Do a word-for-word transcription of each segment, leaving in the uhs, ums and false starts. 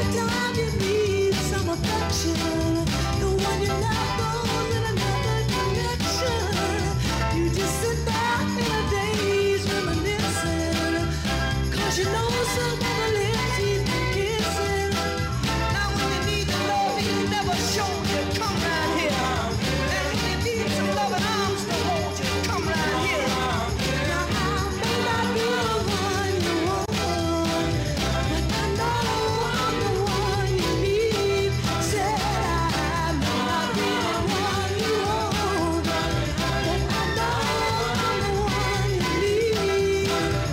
Anytime you need some affection, the one you love goes in another direction. You just sit there in a daze reminiscing, 'cause you know some never lives he's been kissing. Now when you need the love he never showed you, come right here. And when you need some loving arms to hold you, come right here. Now I may not be the one you want, but I know I'm the one you need. Said I may not be the one you want, but I know I'm the one you need.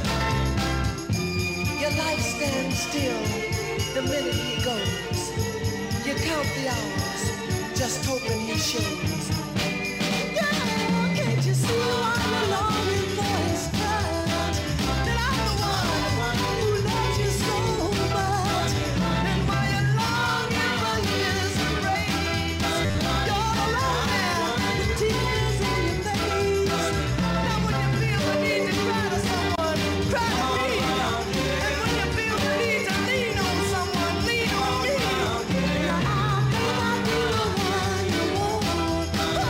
Your life stands still the minute he goes. You count the hours, just hoping he shows. Yeah, can't you see why you're longing for his touch? That I'm the one who loves you so much. And while you're longing for his embrace, you're alone there with tears in your face. Now when you feel the need to cry to someone, cry to me. And when you feel the need to lean on someone, lean on me. Now I may not be the one you want,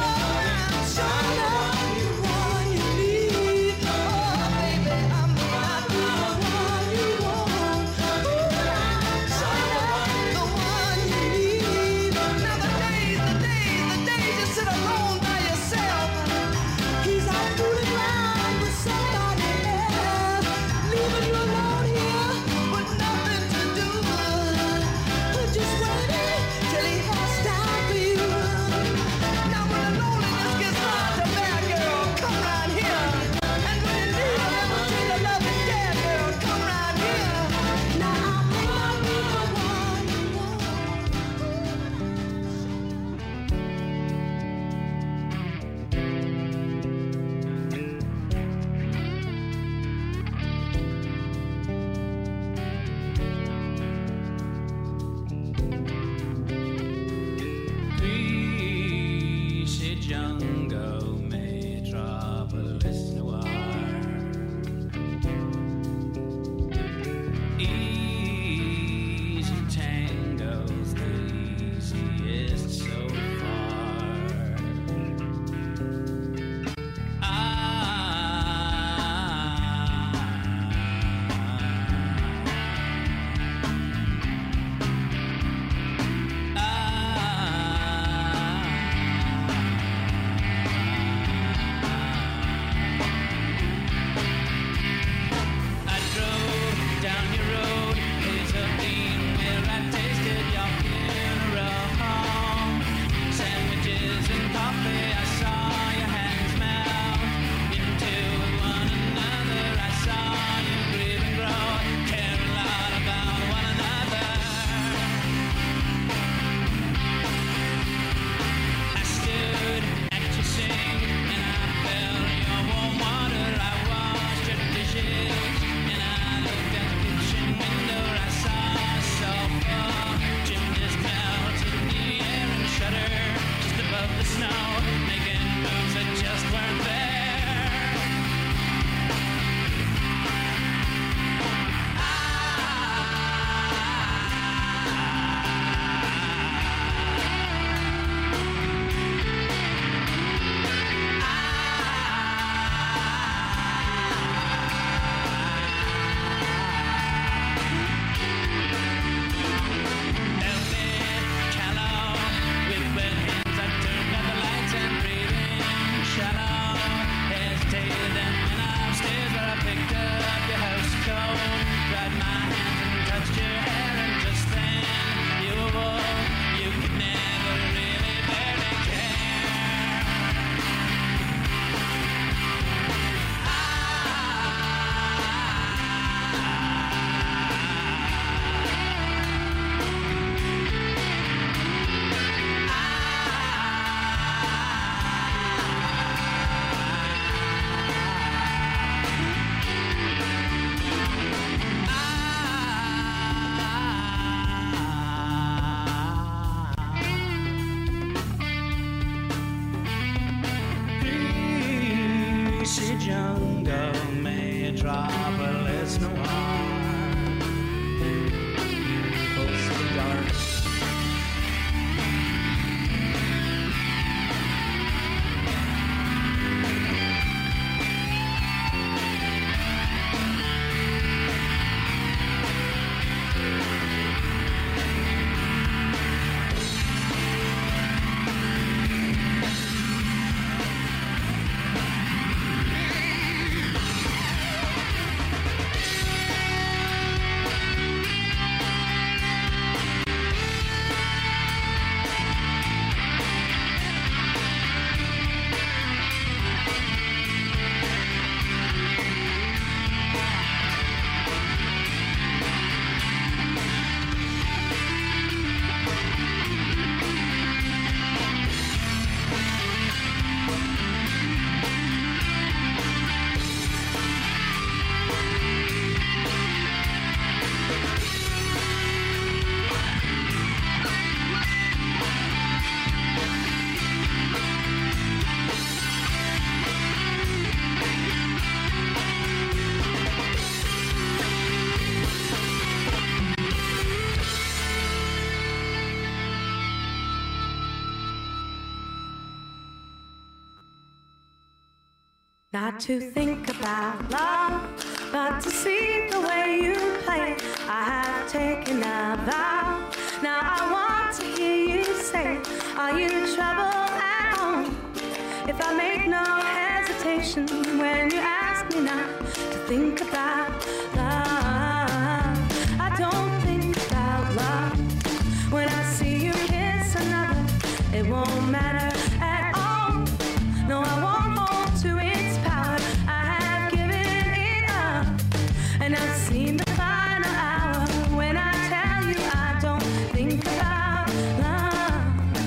not to think about love, but to see the way you play. I have taken a vow. Now I want to hear you say, are you trouble at home? If I make no hesitation when you ask me not to think about love, I don't think about love. When I see you kiss another, it won't matter at all. No, I won't hold to its power. I have given it up, and I've seen the final hour when I tell you I don't think about love.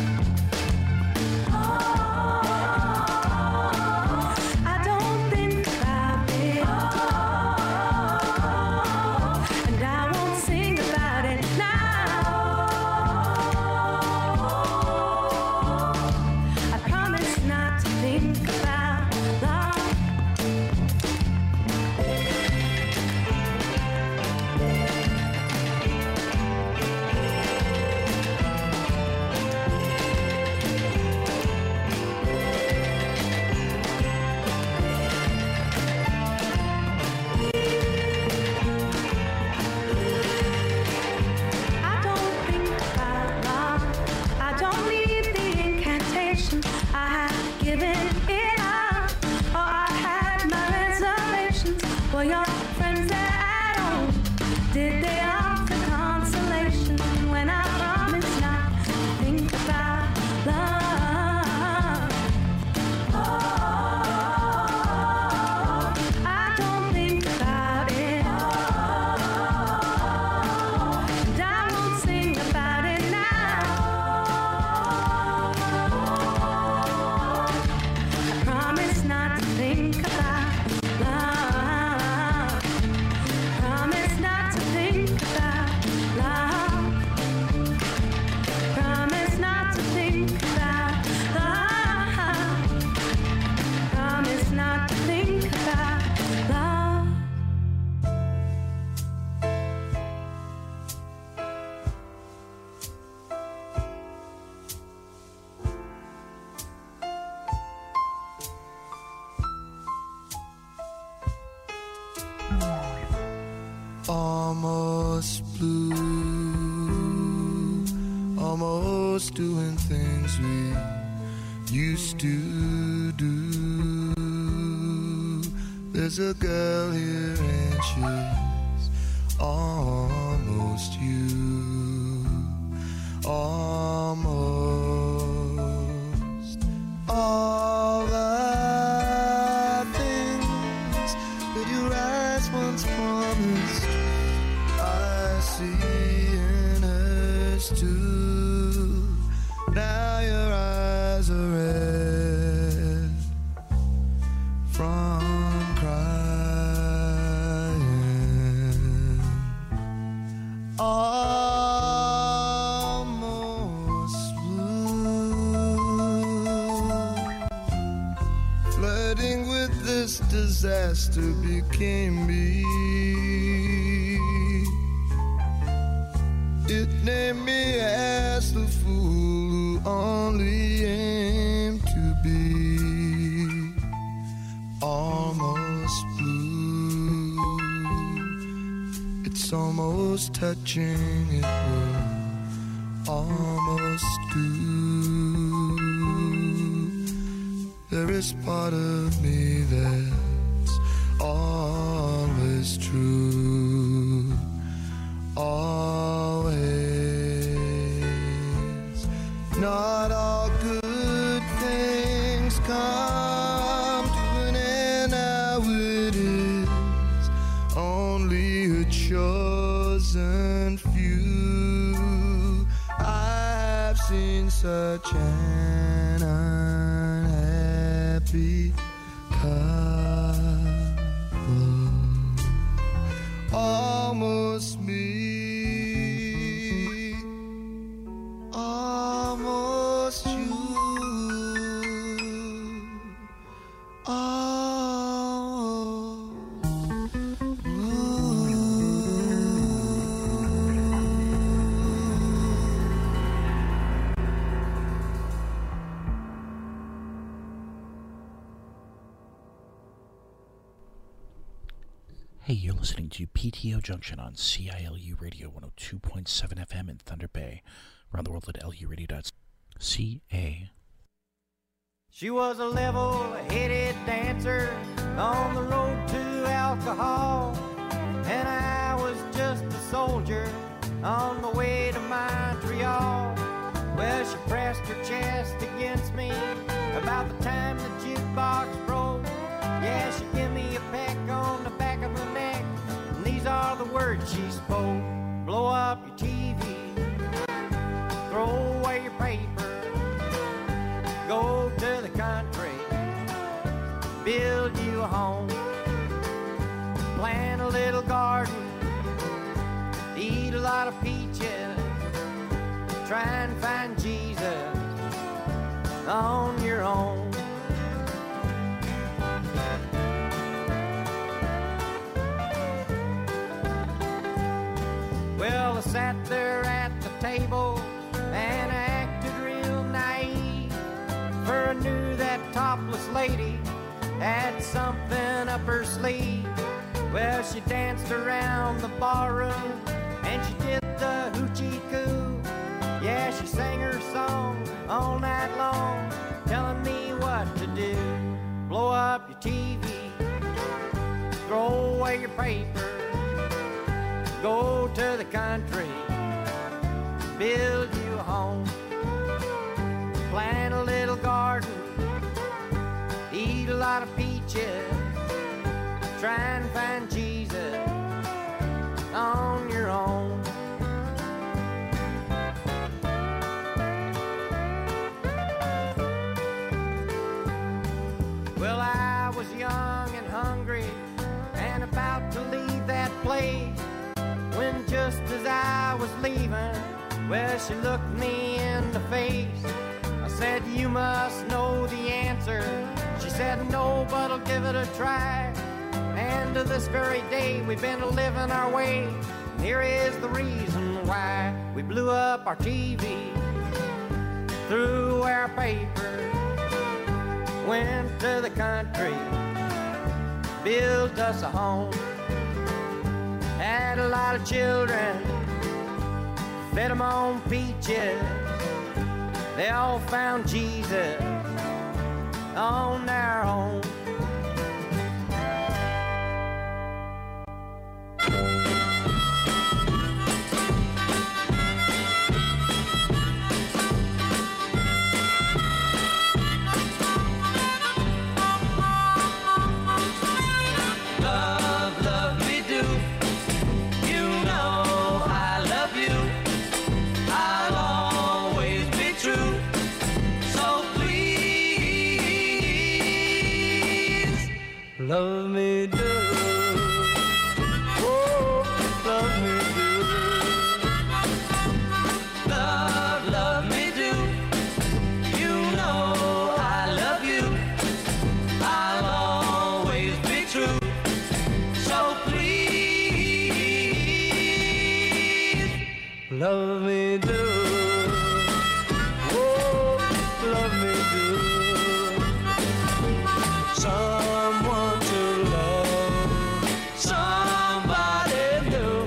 I don't think about it, and I won't sing about it now. I promise not to think about love. I don't think about love. I don't need the incantation. I have given it up. Oh, I had my reservations. Were your friends there at home? Did they offer consolation when I promised not to think about love? I don't think about it, and I won't sing about it now. I promise not to think about love. Promise not to think about love. Promise not to think about love. Promise not to think about love. Almost blue, almost doing things we used to do. There's a girl here and she's almost you, almost all the things that your eyes once promised. I see in hers too. Now your eyes are red from crying. Almost blue. Flirting with this disaster became me. It named me as the fool who only aimed to be almost blue. It's almost touching, it will almost do. There is part of me that's always true. Always. Not all good things come to an end. Now it is only a chosen few. I've seen such an unhappy couple. Almost me. Almost you. Almost. Ooh. Hey, you're listening to P T O Junction on C I L U Radio one oh two point seven F M in Thunder Bay. Around the world at L U radio dot C A. She was a level-headed dancer on the road to alcohol, and I was just a soldier on the way to Montreal. Well, she pressed her chest against me about the time the jukebox broke. Yeah, she gave me a peck on the back of the neck, and these are the words she spoke. Blow up your T V, throw away your paper, go to the country, build you a home, plant a little garden, eat a lot of peaches, try and find Jesus on your own. Well, I sat there at the table and I acted real naive, for I knew that topless lady had something up her sleeve. Well, she danced around the barroom and she did the hoochie coo. Yeah, she sang her song all night long, telling me what to do. Blow up your T V, throw away your paper, go to the country, build you a home, plant a little garden, eat a lot of peaches, try and find Jesus on your own. Well, I was young and hungry and about to leave that place, when just as I was leaving, well, she looked me in the face. I said, you must know the answer. She said, no, but I'll give it a try. And to this very day, we've been living our way. And here is the reason why. We blew up our T V, threw our paper, went to the country, built us a home, had a lot of children, fed them on peaches. They all found Jesus on their own. Love me do, oh, love me do. Love, love me do. You know I love you. I'll always be true. So please, love me do. Oh, love me do. Someone to love, somebody new,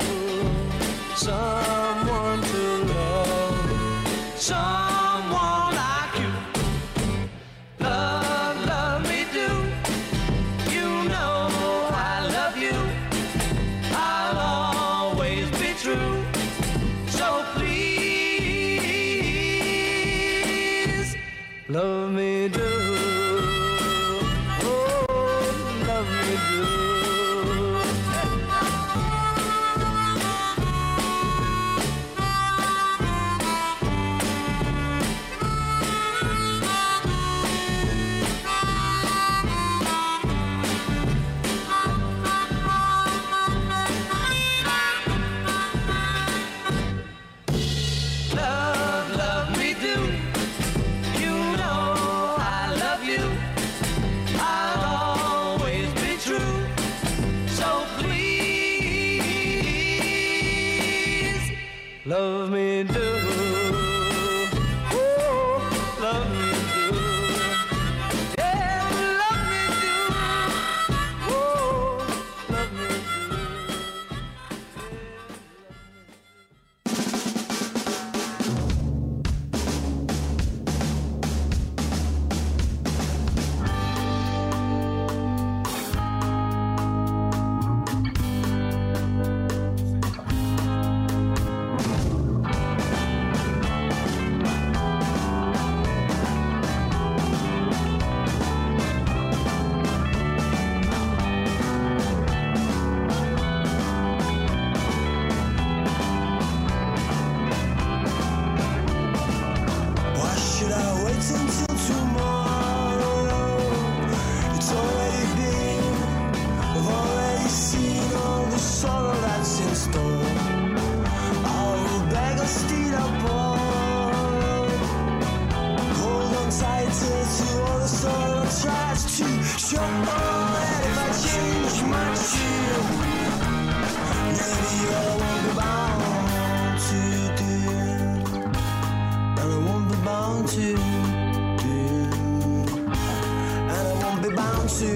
someone to love, someone like you. Love, love me do. You know I love you. I'll always be true. So please, love me do. Love me do, oh, love me do, yeah, love me do, oh, love me do. tries to show that if I change my tune, maybe I won't be bound to do, and I won't be bound to do, and I won't be bound to.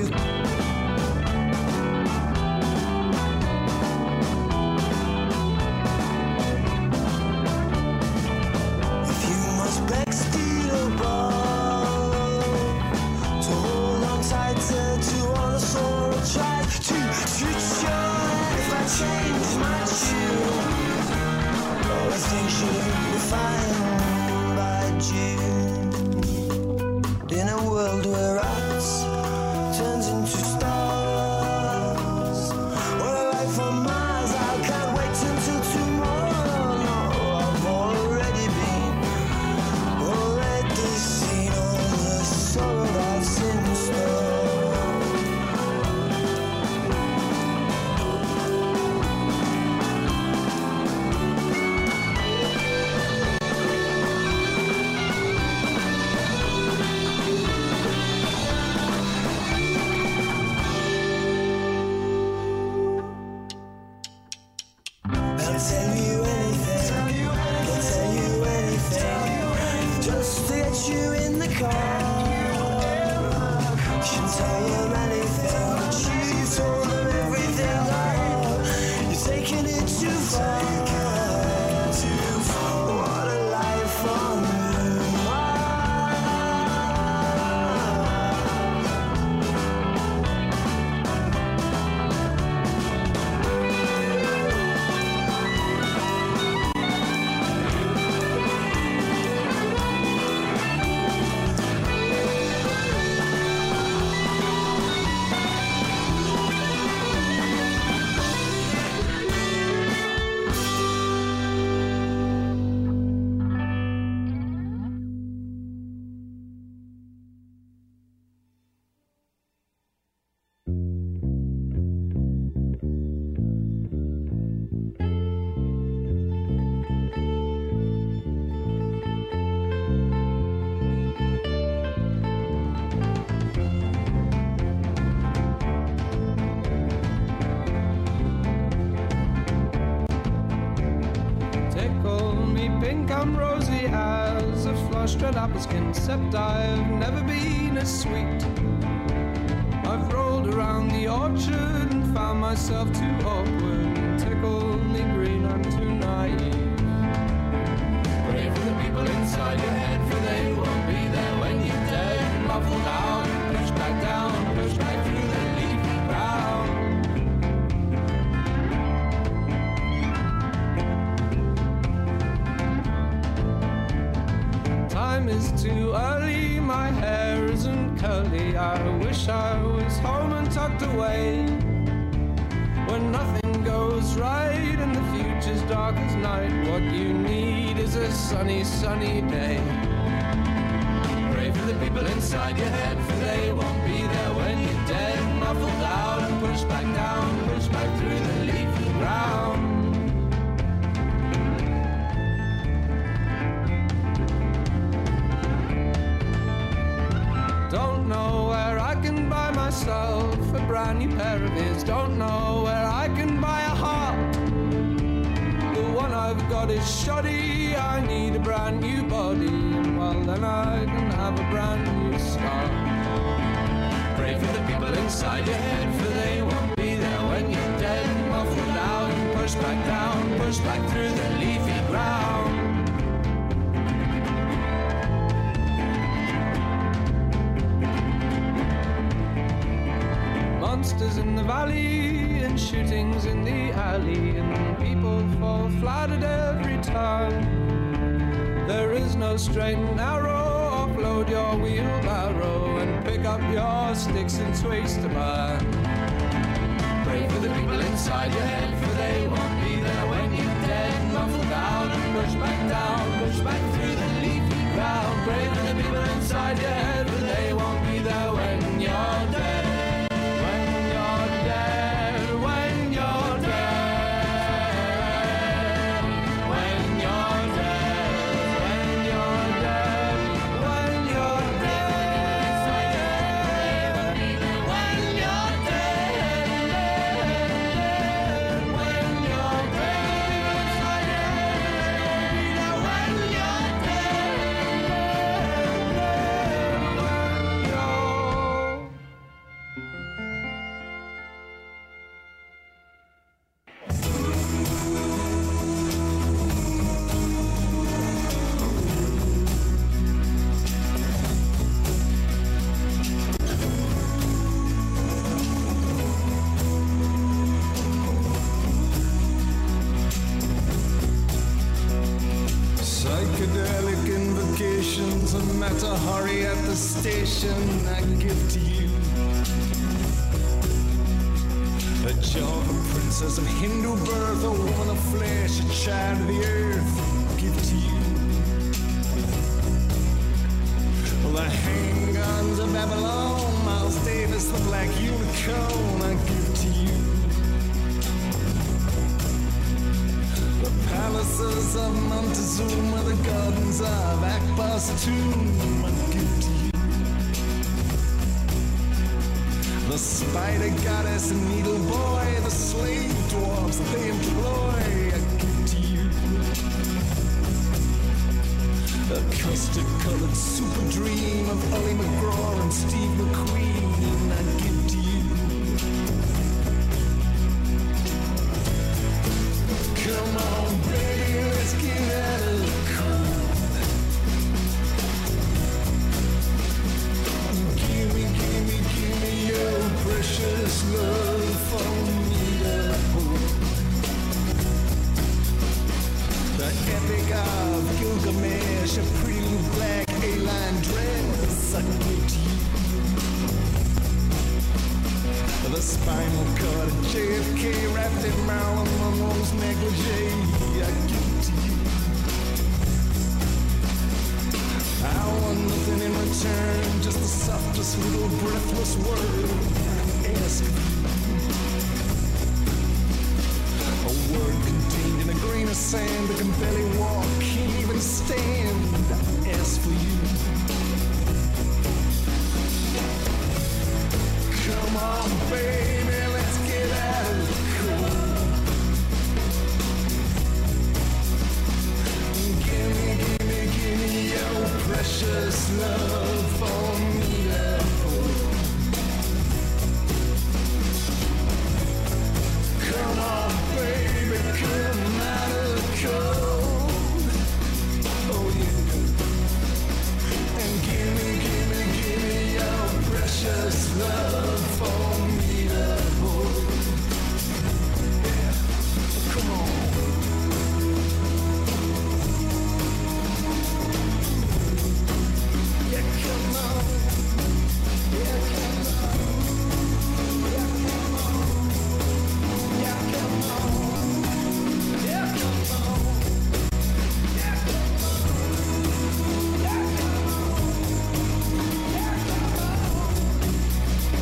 Change my tune. All the things should be fine by June. In a world where rats turns into stars, or a life on Mars, I can't wait until tomorrow. No, I've already been, already seen all the sorrow that's in store. Except I've never been as sweet. I've rolled around the orchard and found myself too awkward. Tickle me green, I'm too naive. Pray for the people inside your head, for they won't be there when you're dead. Muffled out, push back down, push back through the leafy ground. Time is too early, my hair isn't curly. I wish I was home and tucked away, when nothing goes right and the future's dark as night. What you need is a sunny, sunny day. Pray for the people inside your head, for they won't be there when you're dead. Muffled out and pushed back down, pushed back through the leafy ground. Don't know where I can buy myself a brand new pair of ears. Don't know where I can buy a heart. The one I've got is shoddy. I need a brand new body, and well then I can have a brand new start. Pray for the people inside your head, for they won't be there when you're dead. Muffled out and pushed back down, pushed back through the leafy ground. Monsters in the valley and shootings in the alley, and people fall flat at every time. There is no straight and narrow. Offload your wheelbarrow and pick up your sticks and twigs to burn. Pray for the people inside your head, for they won't be there when you're dead. Muffled out and pushed back down, pushed back through the leafy ground. Pray for the people inside your head, for they won't be there when you're dead. Psychedelic invocations, a matter hurry at the station I give to you. A Java princess of Hindu birth, a woman of flesh, a child of the earth, give to you. The handguns of Babylon, Miles Davis, the black unicorn, I give to you. The palaces of Montezuma, the gardens of Akbar's tomb, I give to you. The spider goddess and needle boy, the slave dwarfs they employ, I give to you. A custard-colored super dream of Ollie McGraw and Steve McQueen, I give to you. Come on, baby, let's get out of the cold. Give me, give me, give me your precious love for me to hold. The epic of Gilgamesh, a pretty little black A-line dress, I give to you. The spinal cord of J F K wrapped in Marilyn Monroe's negligee, I give to you. I want nothing in return, just the softest little breathless word I ask of you. A word contained in a grain of sand that can barely walk, can't even stand, I ask for you. Come on, baby, let's get out of the cold. Give me, give me, give me your precious love for me to hold. Come on, baby, come out of the cold. Oh, yeah. And give me, give me, give me your precious love for me to hold. Yeah, come on. Yeah, come on. Yeah, come on. Yeah, come on. Yeah, come on. Yeah, come on. Yeah, come on. Yeah, come on. Yeah, come on.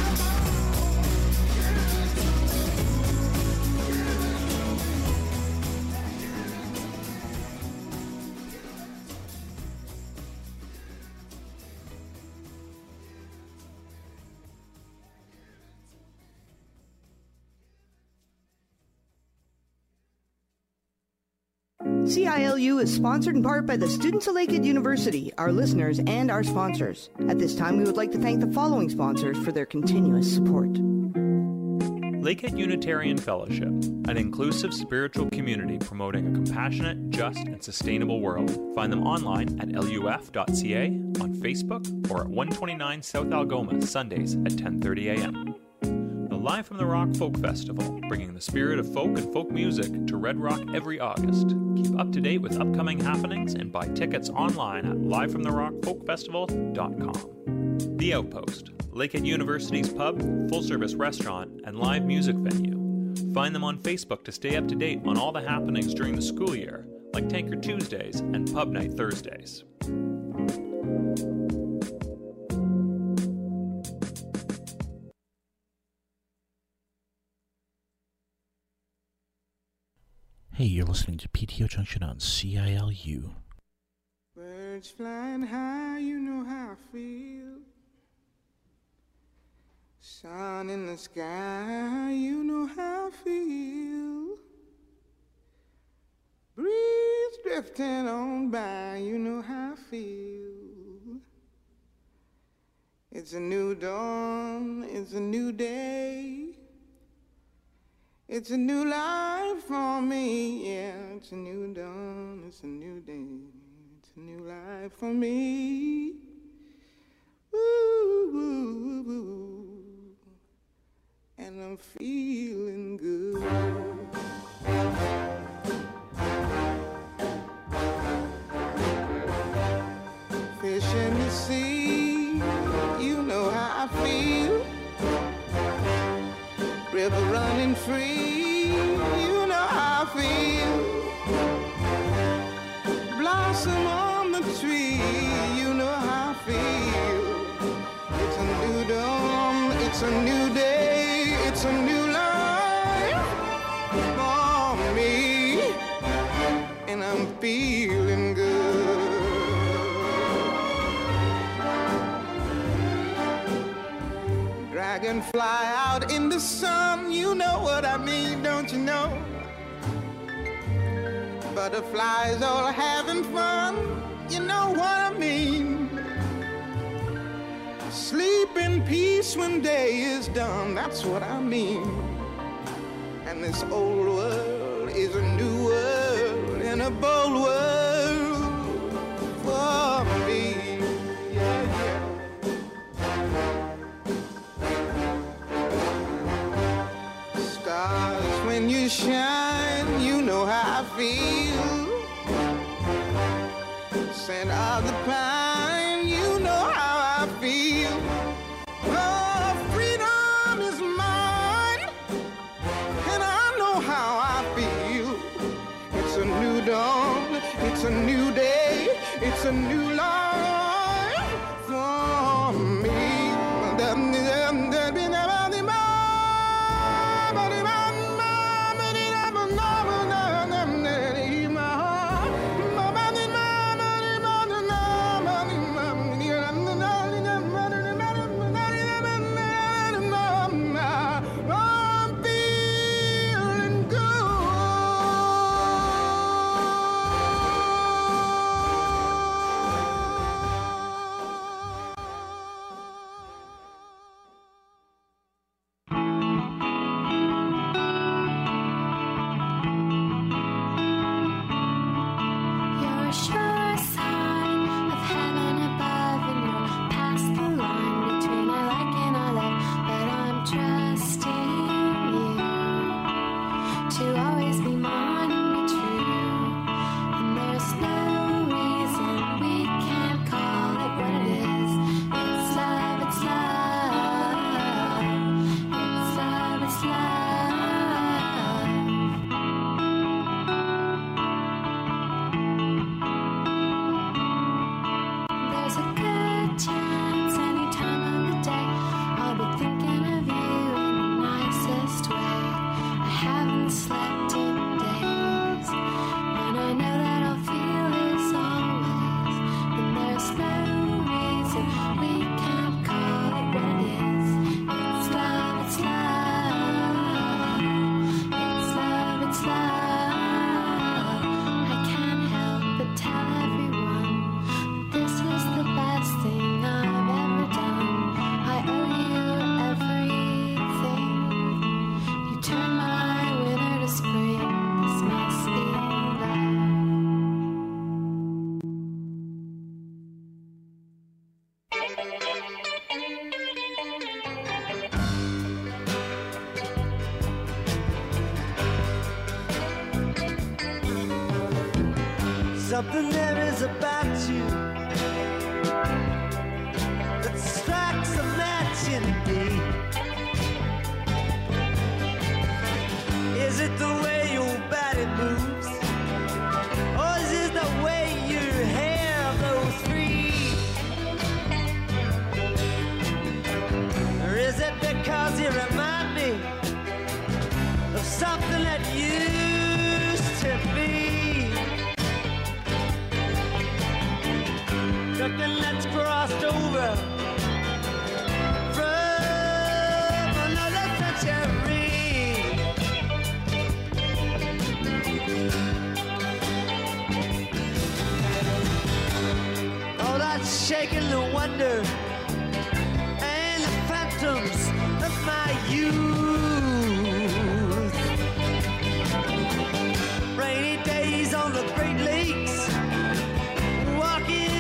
C I L U is sponsored in part by the students of Lakehead University, our listeners, and our sponsors. At this time, we would like to thank the following sponsors for their continuous support. Lakehead Unitarian Fellowship, an inclusive spiritual community promoting a compassionate, just, and sustainable world. Find them online at L U F dot C A, on Facebook, or at one twenty-nine South Algoma, Sundays at ten thirty a.m. The Live from the Rock Folk Festival, bringing the spirit of folk and folk music to Red Rock every August. Keep up to date with upcoming happenings and buy tickets online at live from the rock folk festival dot com. The Outpost, Lakehead University's pub, full-service restaurant, and live music venue. Find them on Facebook to stay up to date on all the happenings during the school year, like Tanker Tuesdays and Pub Night Thursdays. Hey, you're listening to P T O Junction on C I L U. Birds flying high, you know how I feel. Sun in the sky, you know how I feel. Breeze drifting on by, you know how I feel. It's a new dawn, it's a new day. It's a new life for me, yeah. It's a new dawn, it's a new day. It's a new life for me. Ooh, ooh, ooh, ooh. And I'm feeling good. blossom on the tree, you know how I feel. It's a new dawn, it's a new day, it's a new life for me, and I'm feeling good. Dragonfly out in the sun, you know what I mean, don't you know? Butterflies all having fun, you know what I mean. Sleep in peace when day is done, that's what I mean. And this old world is a new world and a bold world for me. Yeah, yeah. Stars, when you shine, you know how I feel. Scent of the pine, you know how I feel. Oh, freedom is mine, and I know how I feel. It's a new dawn, it's a new day, it's a new life for me. Something there is about you that strikes a match in me. Is it the way your body moves, or is it the way your hair blows free? Or is it because you remind me of something that used to be? Something that's crossed over from another century. All that shaking the wonder and the phantoms of my youth. Rainy days on the Great Lakes, walking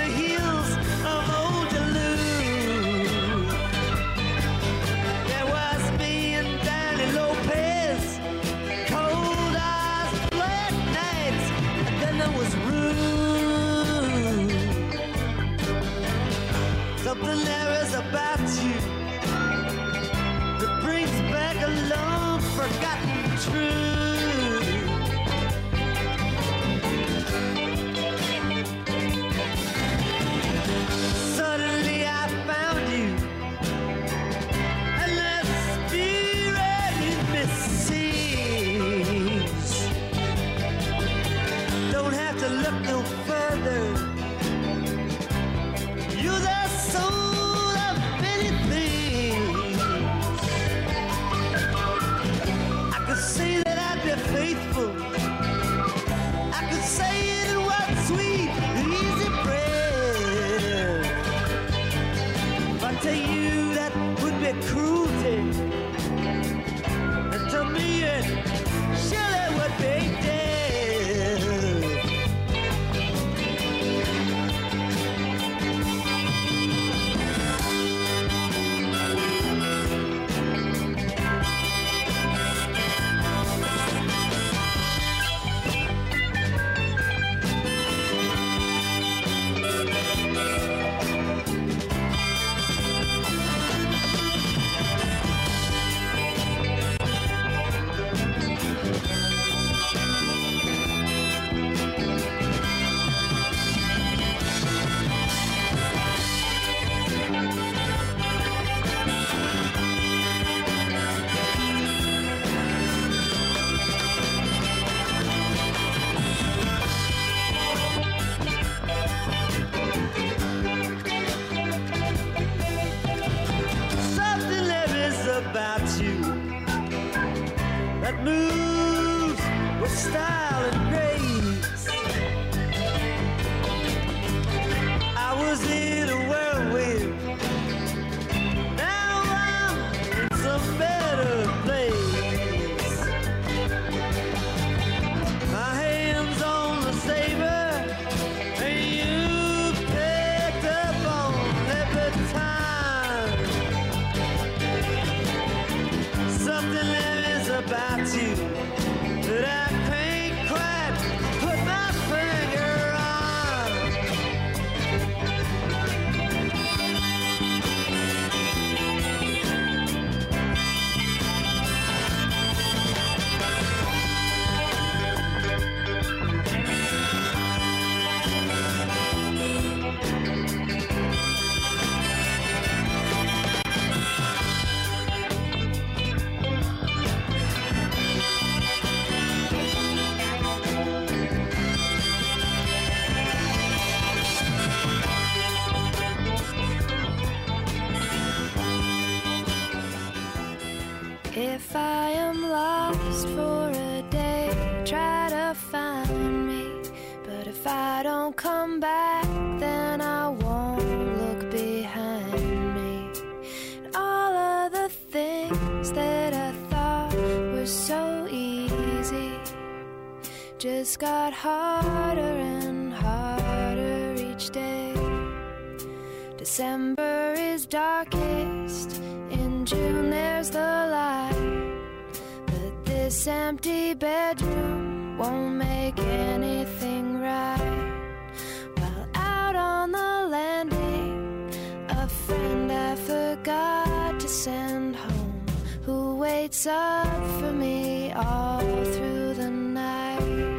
something there is about you that brings back a long forgotten truth. together. You're the soul of many things. I could say that I'd be faithful. I could say it in one sweet, easy prayer. If I tell you that would be cruelty, and to me it surely would be dead. Something there is about you that moves with style and grace. I was in a whirlwind, now I'm in some better place. My hands on the saber, and you picked up on every time. Something there is about you that I can't quite put my finger on. If I am lost for a day, try to find me. But if I don't come back, then I won't look behind me. And all of the things that I thought were so easy just got harder and harder each day. December is darkest, in June there's the light. But this empty bedroom won't make anything right. While out on the landing, a friend I forgot to send home, who waits up for me all through the night.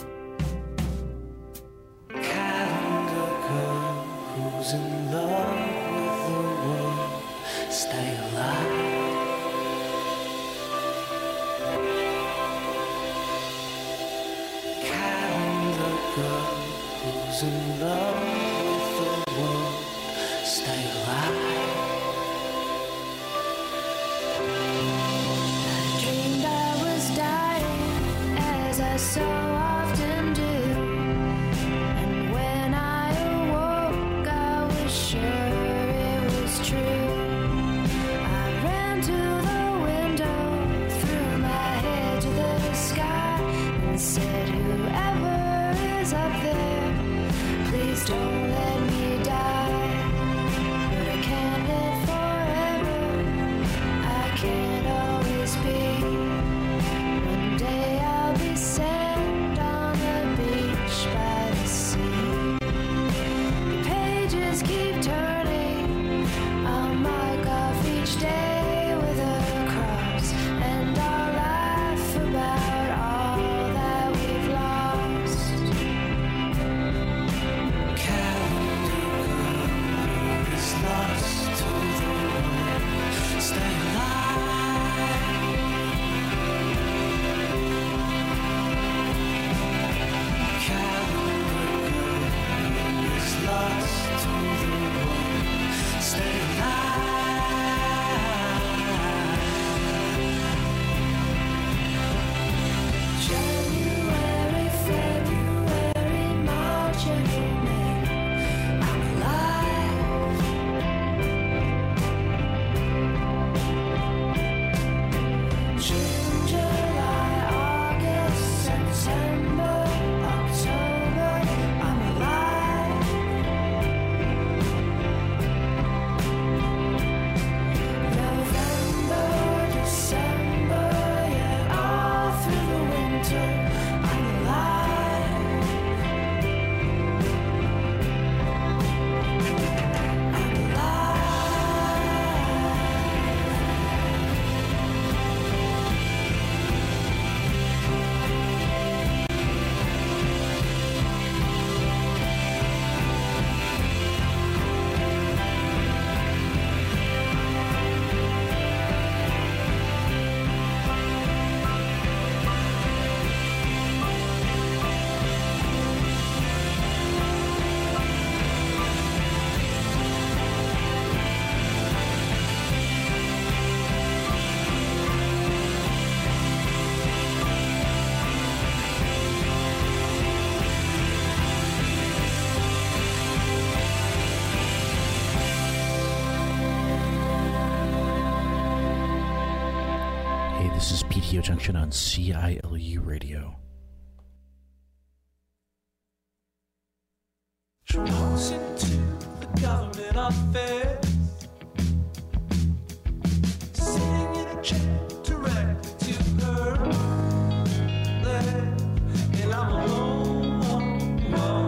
Calendar girl who's in love with the world, stay alive. Calendar girl who's in love with the world, stay alive. I dreamed I was dying, as I so often do. And when I awoke, I was sure it was true. I ran to the window, threw my head to the sky, and said, whoever is up there, please don't let me die. But I can't live forever, I can't always be. One day I'll be sand on the beach by the sea. The pages keep turning, I'll mark off each day with a cross, and I'll laugh about all that we've lost. Calendar A T O Junction on C I L U Radio. She walks into the government office, sitting in a chair directly to her left, and I'm alone,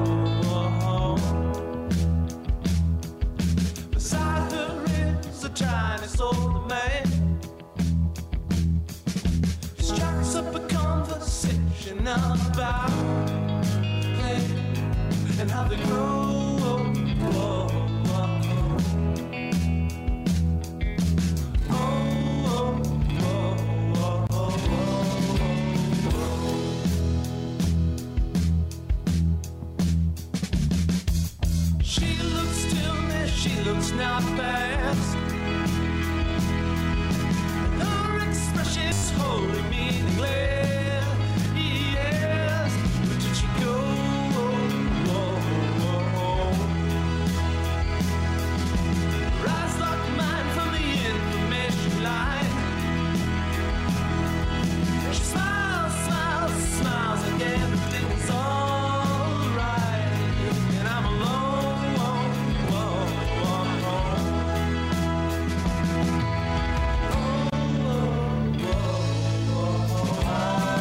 alone. Beside her is a Chinese old man. He strikes up a conversation about play and how they grow. Whoa, whoa, oh, oh, oh, oh, oh. She looks to me, she looks not fast. Her expression's wholly meaningless. Yes, where did she go? Rise like mine from the information line. She smiles, smiles, smiles like everything's alright, and I'm alone. Whoa, whoa, whoa, whoa, whoa, whoa.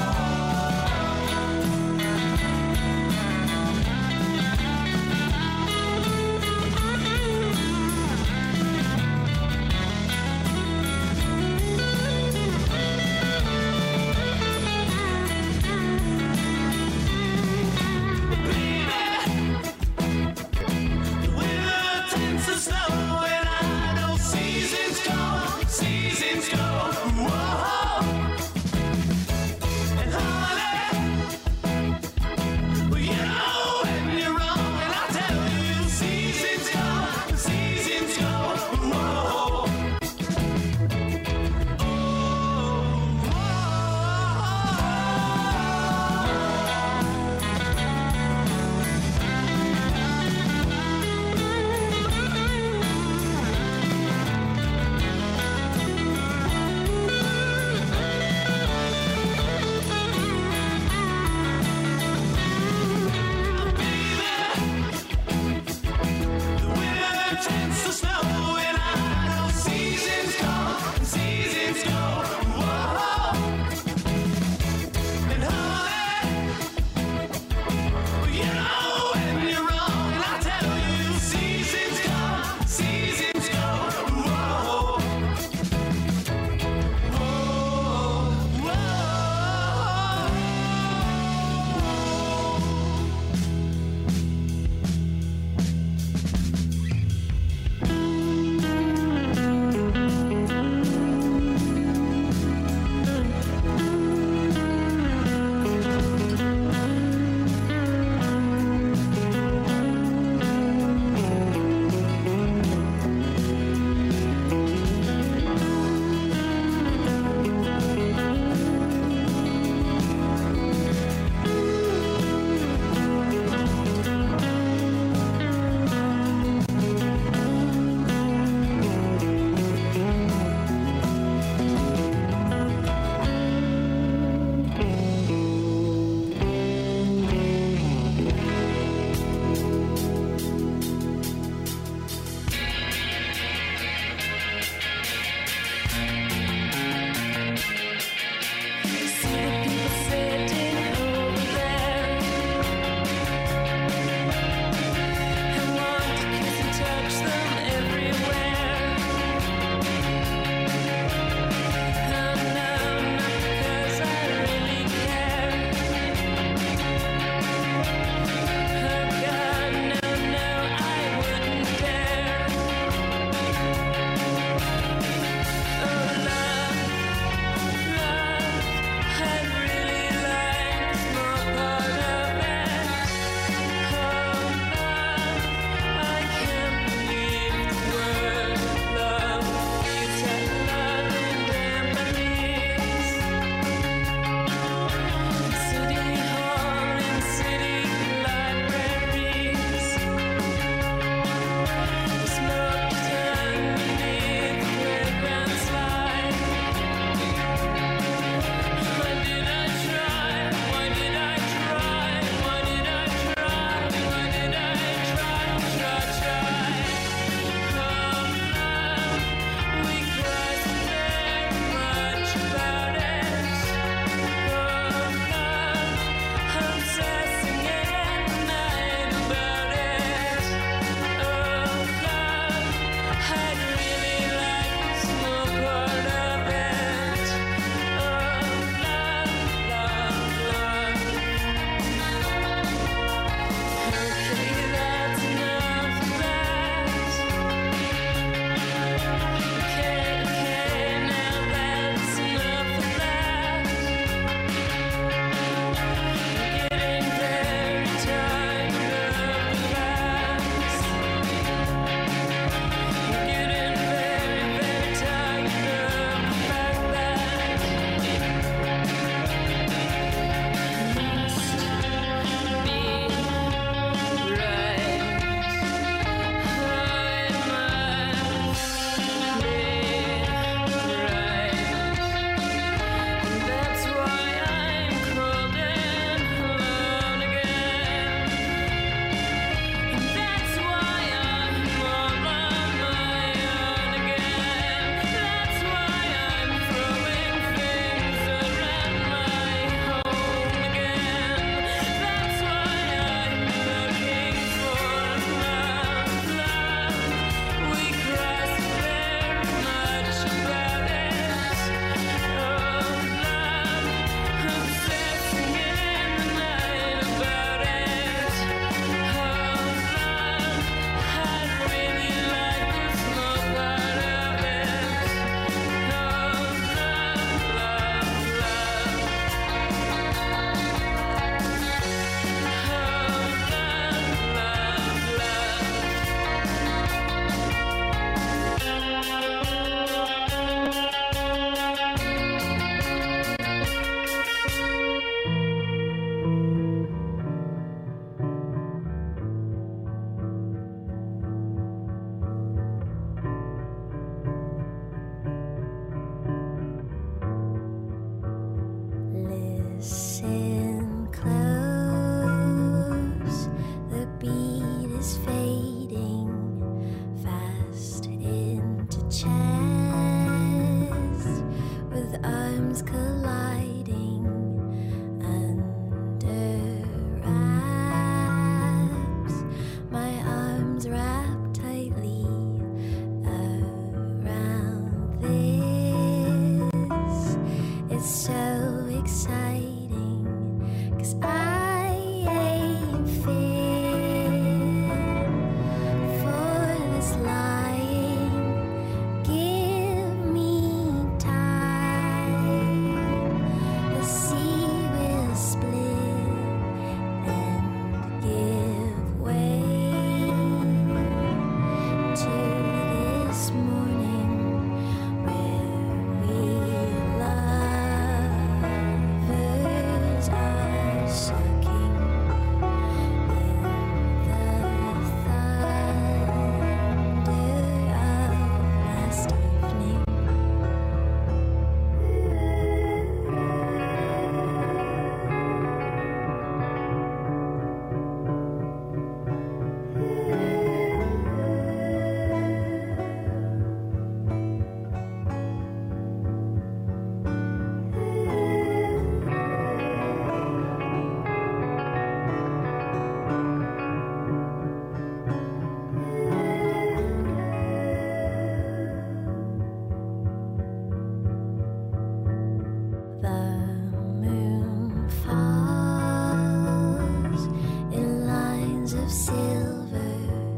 Sands of silver,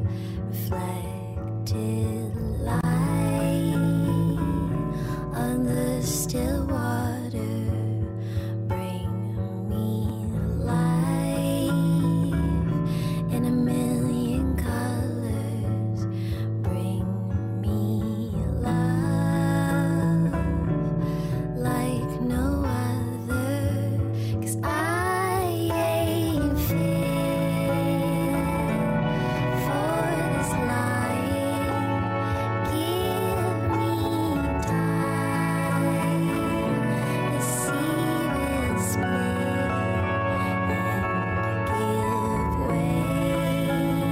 reflected light on the still water, bring me life in a million colors, bring me love like no other, 'cause I ain't fit for this life. Give me time, the sea will split and give way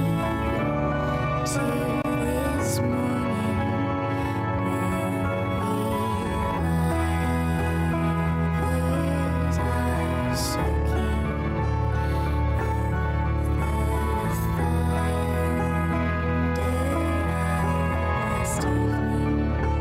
to this morning where lovers are soaking of the thunder of last evening.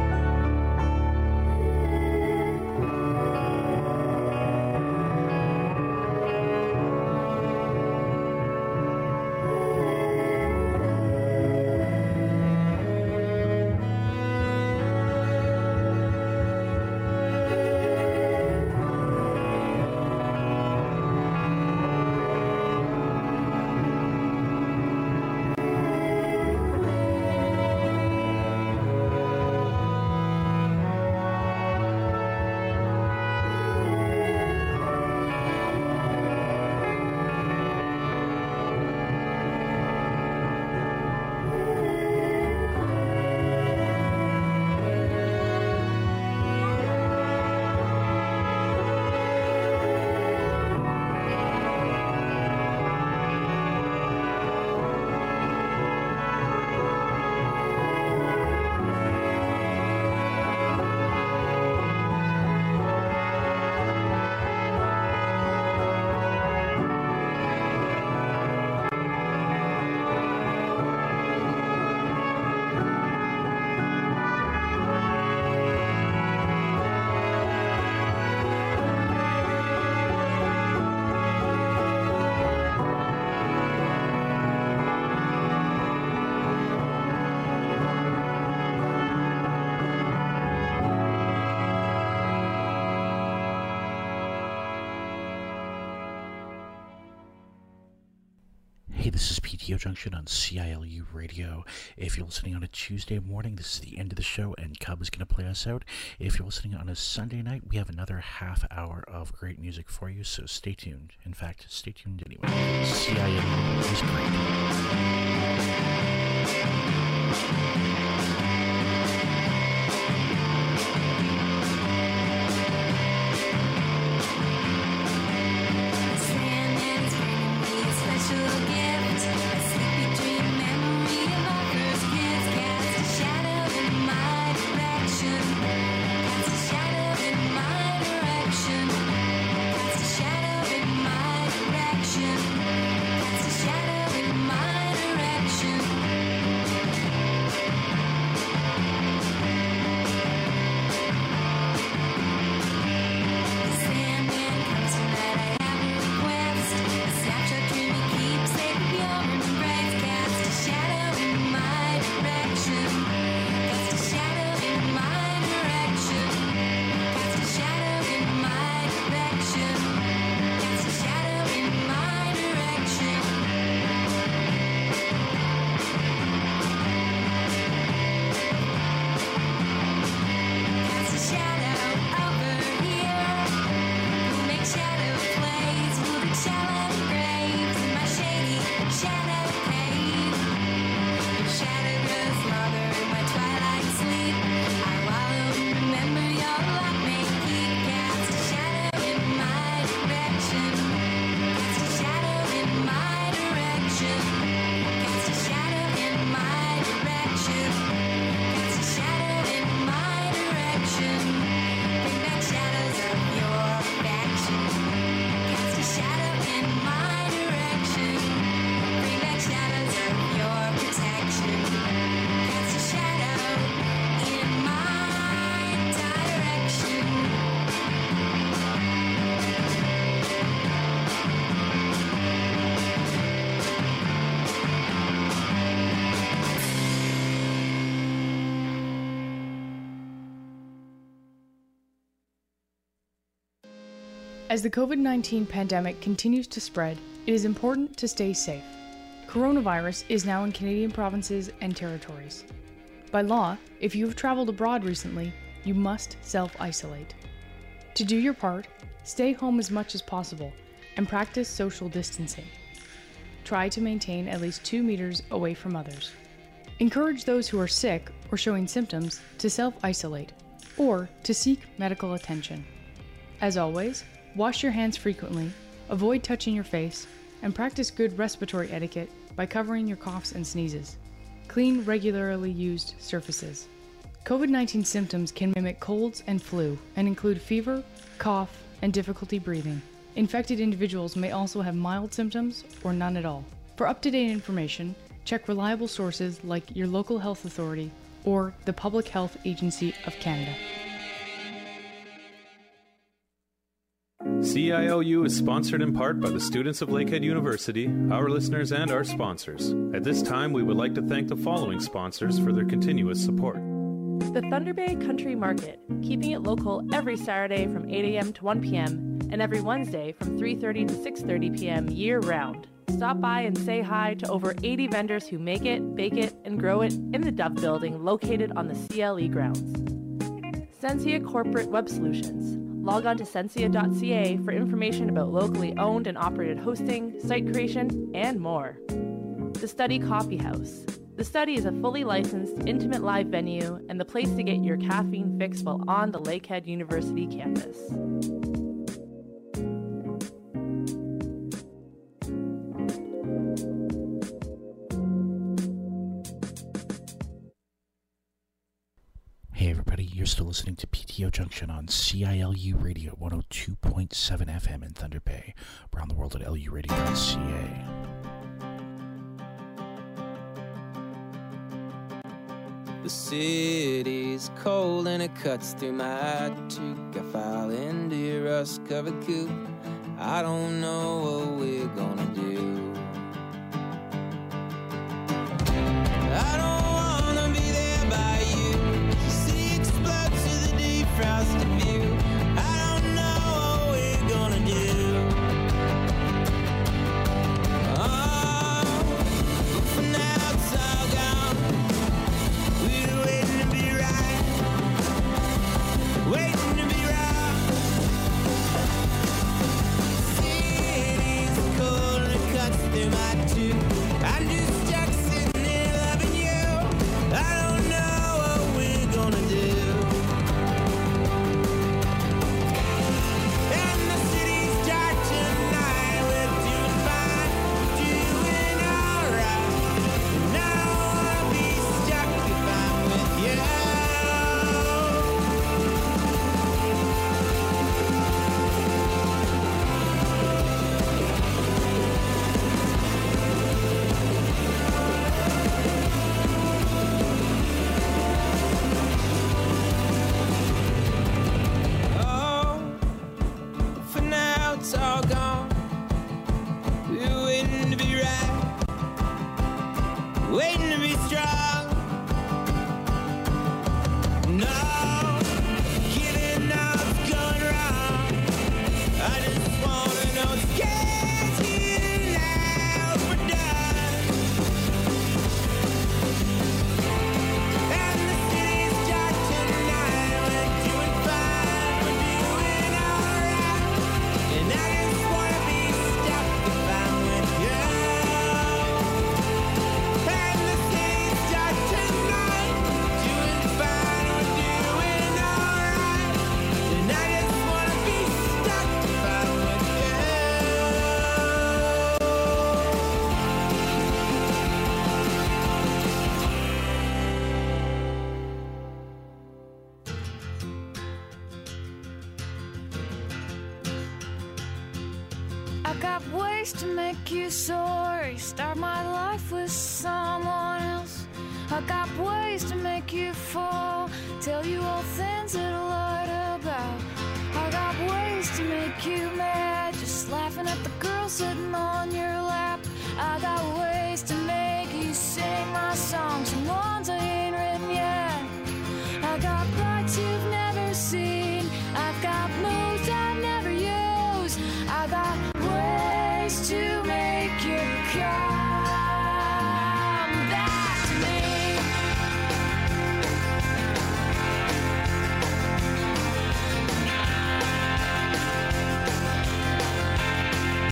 Hey, this is P T O Junction on C I L U Radio. If you're listening on a Tuesday morning, this is the end of the show, and Cub is going to play us out. If you're listening on a Sunday night, we have another half hour of great music for you, so stay tuned. In fact, stay tuned anyway. C I L U is Sandman is bringing me a special gift, a sleepy dream memory of our first kiss. Cast a shadow in my direction, cast a shadow in my direction, cast a shadow in my direction, cast a shadow in my As the COVID nineteen pandemic continues to spread, it is important to stay safe. Coronavirus is now in Canadian provinces and territories. By law, if you have traveled abroad recently, you must self-isolate. To do your part, stay home as much as possible and practice social distancing. Try to maintain at least two meters away from others. Encourage those who are sick or showing symptoms to self-isolate or to seek medical attention. As always, wash your hands frequently, avoid touching your face, and practice good respiratory etiquette by covering your coughs and sneezes. Clean regularly used surfaces. COVID nineteen symptoms can mimic colds and flu and include fever, cough, and difficulty breathing. Infected individuals may also have mild symptoms or none at all. For up-to-date information, check reliable sources like your local health authority or the Public Health Agency of Canada. C I L U is sponsored in part by the students of Lakehead University, our listeners, and our sponsors. At this time, we would like to thank the following sponsors for their continuous support. The Thunder Bay Country Market, keeping it local every Saturday from eight a.m. to one p.m. and every Wednesday from three thirty to six thirty p.m. year-round. Stop by and say hi to over eighty vendors who make it, bake it, and grow it in the Dove Building located on the C L E grounds. Sensia Corporate Web Solutions. Log on to sensia dot c a for information about locally owned and operated hosting, site creation, and more. The Study Coffee House. The Study is a fully licensed, intimate live venue and the place to get your caffeine fix while on the Lakehead University campus. Hey everybody, you're still listening to P T O Junction on C I L U Radio one oh two point seven F M in Thunder Bay, around the world at L U radio dot c a. The city's cold and it cuts through my toque. I fall into your rust-covered coupe. I don't know what we're gonna do. I don't wanna be there by you. The city explodes to the defrosted view. I don't know what we're gonna do. Oh, for now it's all gone. We're waiting to be right, waiting to be right. City's cold and it cuts through my tooth. I'm just stuck sitting there loving you. I don't know what we're gonna do. And the city's dark tonight. We're doing fine, doing alright. And I don't wanna be stuck if I'm with you. Oh, for now it's all gone. We're waiting to be right, waiting to be strong. No, giving up's going wrong. I just wanna know it's scared you now we're done. And the city's dark tonight. We're doing fine, we're doing alright. And I just wanna be stuck if I'm with you. And the city's dark tonight. Doing fine, we're doing alright. And I just wanna be stuck if I'm with you. I got ways to make you sorry. Start my life with someone else. I got ways to make you fall. Tell you all things that I lied about. I got ways to make you mad. Just laughing at the girl sitting on your lap.